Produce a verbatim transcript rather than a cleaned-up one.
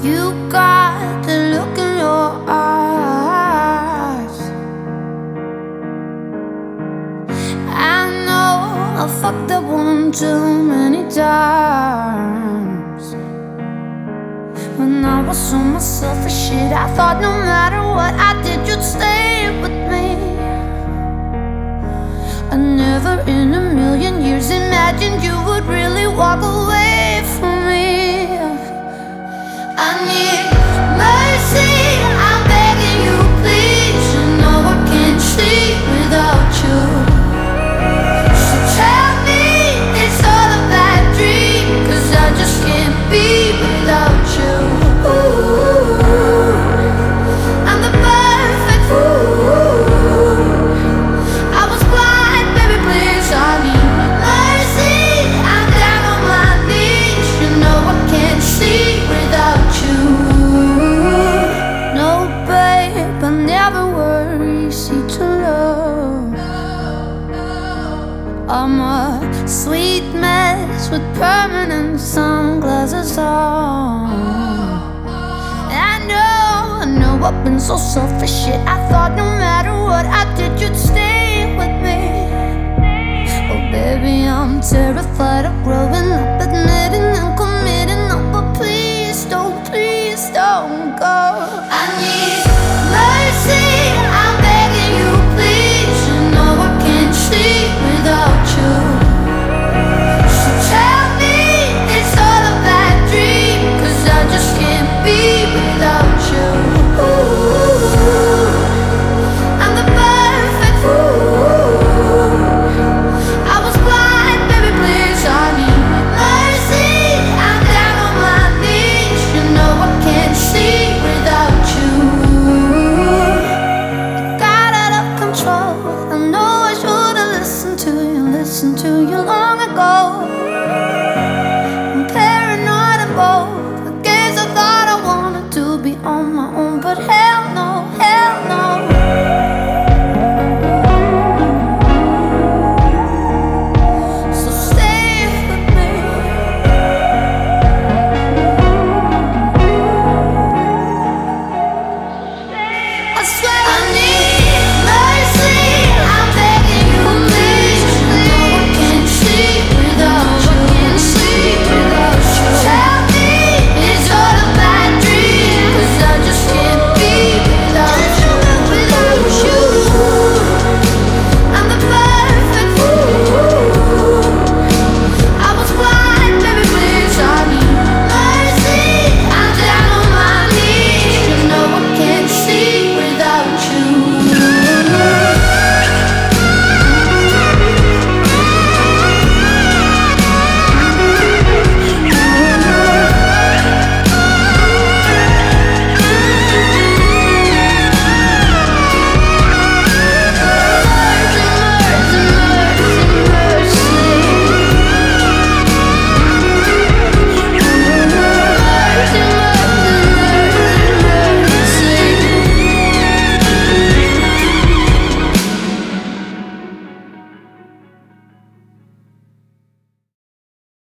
You got the look in your eyes. I know I fucked up one too many times. When I was on my selfish shit, I thought no matter what I did, you'd stay with me. I never in a million years imagined you would really walk away from me. I need mercy, I'm begging you, please. You know I can't sleep without you. So tell me it's all a bad dream, 'cause I just can't be without you. Ooh, I'm the perfect fool. I was blind, baby, please. I need mercy, I'm down on my knees. You know I can't sleep without you. No, babe, I never were easy to love. I'm a sweet mess with permanent sunglasses on. I know, I know I've been so selfish, shit. I thought no matter what I did, you'd stay with me. Oh baby, I'm terrified of growing up, admitting and committing. No, but please don't, please don't go.